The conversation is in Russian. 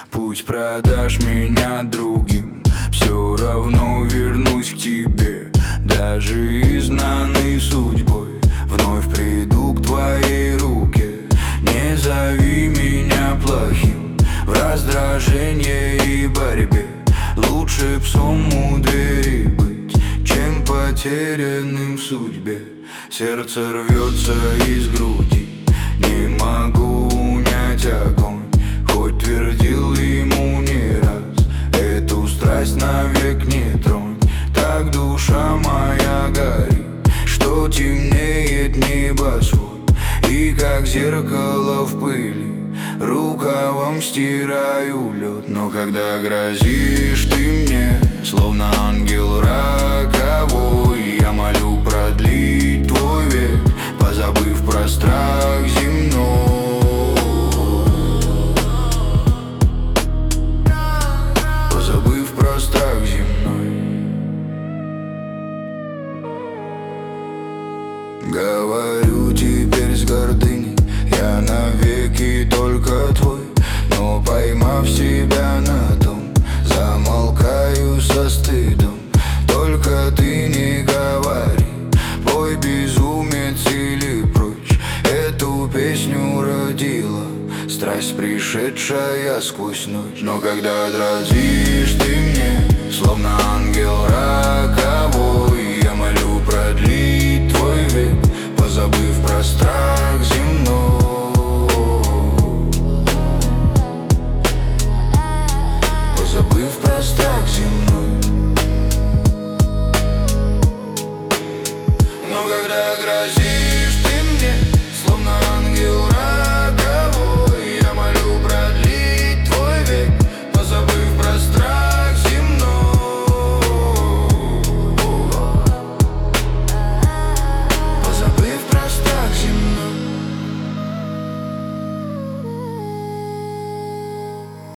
Пусть продашь меня другим, все равно вернусь к тебе. Даже изгнанный судьбой вновь приду к твоей руке. Не зови меня плохим в раздражении и борьбе. Лучше псом у двери быть, чем потерянным в судьбе. Сердце рвется из груди, не могу унять огонь. Хоть твердил ему не раз, эту страсть навек не тронь. Так душа моя горит, что темнеет небосвод. И как зеркало в пыли рукавом стираю лед. Но когда грозишь ты мне, словно ангел роковой, я молю продлить твой век, позабыв про страх земной. Позабыв про страх земной. Говорю теперь с гордыней, я навеки только твой. Но поймав себя на том, замолкаю со стыдом. Только ты не говори, пой, безумец, или прочь. Эту песню родила страсть, пришедшая сквозь ночь. Но когда дразишь ты мне, словно ангел роковой, я молю продлить твой век, позабыв про страх земной. Позабыв про страх земной.